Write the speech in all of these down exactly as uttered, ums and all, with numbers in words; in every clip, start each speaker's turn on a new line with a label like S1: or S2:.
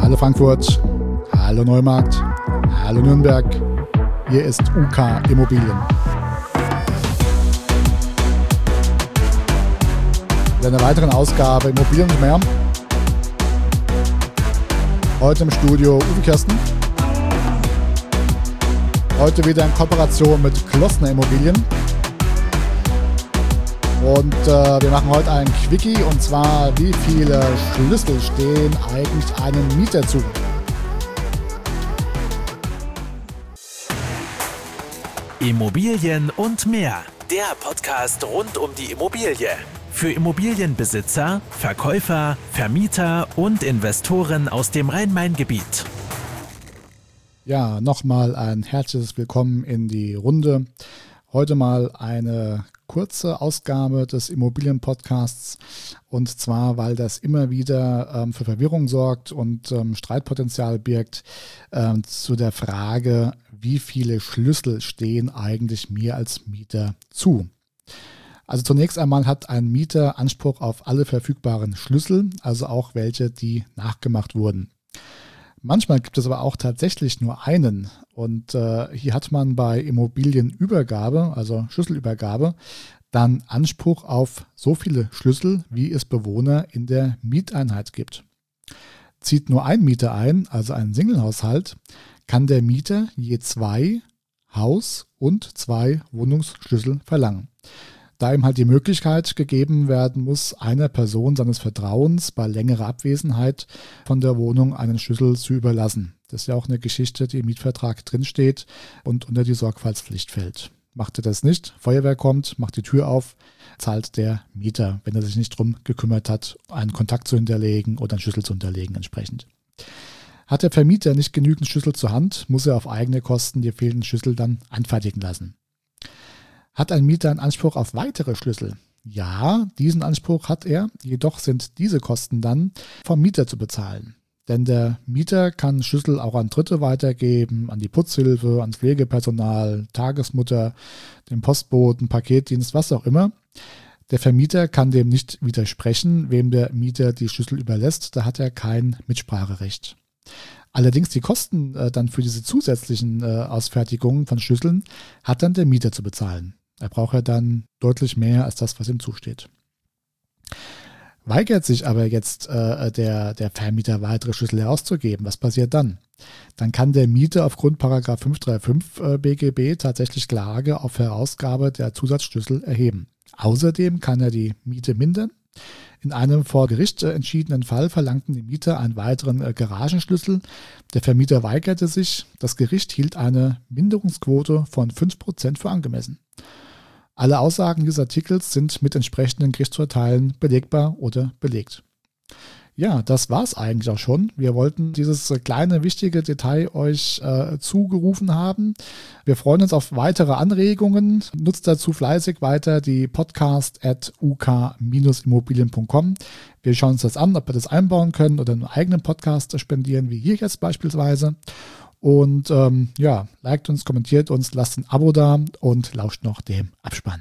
S1: Hallo Frankfurt, hallo Neumarkt, hallo Nürnberg, hier ist U K Immobilien. In einer weiteren Ausgabe Immobilien und mehr. Heute im Studio Uwe Kirsten. Heute wieder in Kooperation mit Klossner Immobilien. Und äh, wir machen heute ein Quickie, und zwar: Wie viele Schlüssel stehen eigentlich einem Mieter zu?
S2: Immobilien und mehr. Der Podcast rund um die Immobilie. Für Immobilienbesitzer, Verkäufer, Vermieter und Investoren aus dem Rhein-Main-Gebiet.
S1: Ja, nochmal ein herzliches Willkommen in die Runde. Heute mal eine kurze Ausgabe des Immobilien-Podcasts, und zwar, weil das immer wieder ähm, für Verwirrung sorgt und ähm, Streitpotenzial birgt ähm, zu der Frage, wie viele Schlüssel stehen eigentlich mir als Mieter zu? Also zunächst einmal hat ein Mieter Anspruch auf alle verfügbaren Schlüssel, also auch welche, die nachgemacht wurden. Manchmal gibt es aber auch tatsächlich nur einen, und äh, hier hat man bei Immobilienübergabe, also Schlüsselübergabe, dann Anspruch auf so viele Schlüssel, wie es Bewohner in der Mieteinheit gibt. Zieht nur ein Mieter ein, also ein Singlehaushalt, kann der Mieter je zwei Haus- und zwei Wohnungsschlüssel verlangen. Da ihm halt die Möglichkeit gegeben werden muss, einer Person seines Vertrauens bei längerer Abwesenheit von der Wohnung einen Schlüssel zu überlassen. Das ist ja auch eine Geschichte, die im Mietvertrag drinsteht und unter die Sorgfaltspflicht fällt. Macht er das nicht, Feuerwehr kommt, macht die Tür auf, zahlt der Mieter, wenn er sich nicht drum gekümmert hat, einen Kontakt zu hinterlegen oder einen Schlüssel zu hinterlegen entsprechend. Hat der Vermieter nicht genügend Schlüssel zur Hand, muss er auf eigene Kosten die fehlenden Schlüssel dann anfertigen lassen. Hat ein Mieter einen Anspruch auf weitere Schlüssel? Ja, diesen Anspruch hat er, jedoch sind diese Kosten dann vom Mieter zu bezahlen. Denn der Mieter kann Schlüssel auch an Dritte weitergeben, an die Putzhilfe, ans Pflegepersonal, Tagesmutter, den Postboten, Paketdienst, was auch immer. Der Vermieter kann dem nicht widersprechen, wem der Mieter die Schlüssel überlässt, da hat er kein Mitspracherecht. Allerdings die Kosten äh, dann für diese zusätzlichen äh, Ausfertigungen von Schlüsseln hat dann der Mieter zu bezahlen. Er braucht ja dann deutlich mehr als das, was ihm zusteht. Weigert sich aber jetzt äh, der, der Vermieter, weitere Schlüssel herauszugeben, was passiert dann? Dann kann der Mieter aufgrund Paragraph fünfhundertfünfunddreißig äh, B G B tatsächlich Klage auf Herausgabe der Zusatzschlüssel erheben. Außerdem kann er die Miete mindern. In einem vor Gericht äh, entschiedenen Fall verlangten die Mieter einen weiteren äh, Garagenschlüssel. Der Vermieter weigerte sich. Das Gericht hielt eine Minderungsquote von fünf Prozent für angemessen. Alle Aussagen dieses Artikels sind mit entsprechenden Gerichtsurteilen belegbar oder belegt. Ja, das war's eigentlich auch schon. Wir wollten dieses kleine, wichtige Detail euch äh, zugerufen haben. Wir freuen uns auf weitere Anregungen. Nutzt dazu fleißig weiter die podcast at u k immobilien punkt com. Wir schauen uns das an, ob wir das einbauen können oder einen eigenen Podcast spendieren, wie hier jetzt beispielsweise. Und ähm, ja, liked uns, kommentiert uns, lasst ein Abo da und lauscht noch dem Abspann.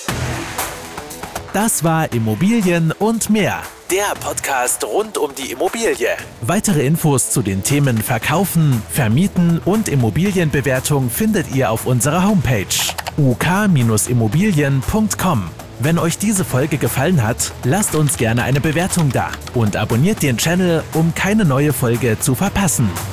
S2: Das war Immobilien und mehr. Der Podcast rund um die Immobilie. Weitere Infos zu den Themen Verkaufen, Vermieten und Immobilienbewertung findet ihr auf unserer Homepage u k immobilien punkt com. Wenn euch diese Folge gefallen hat, lasst uns gerne eine Bewertung da und abonniert den Channel, um keine neue Folge zu verpassen.